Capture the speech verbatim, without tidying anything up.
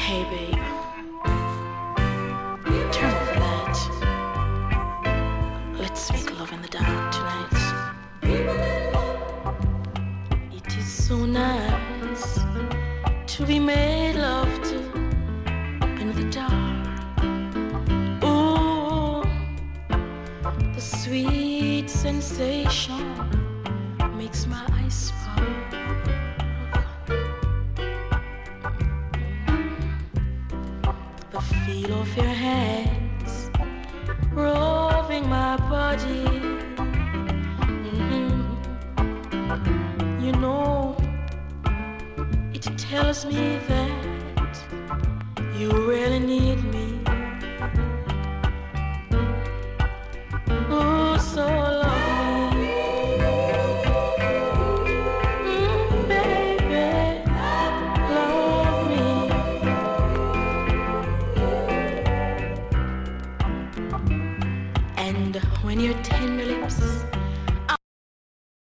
Hey babe, turn off the lights. Let's make love in the dark tonight. It is so nice to be made love to in the dark. Ooh, the sweet sensation makes my eyes spark. The feel of your hands roving my body. Mm-hmm. You know, it tells me that you really need me. Oh, so love me. Mm, baby, love me. And when your tender lips